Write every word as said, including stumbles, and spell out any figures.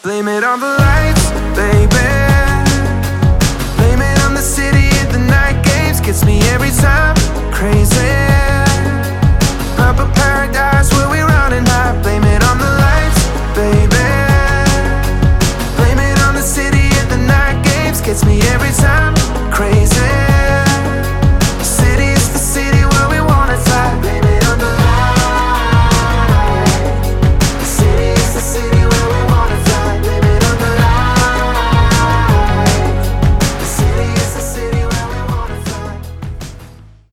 Blame it on the lights, baby. Blame it on the city at the night games. Gets me every time crazy. Up a paradise where we running high. Blame it on the lights, baby. Blame it on the city at the night games. Gets me every time crazy.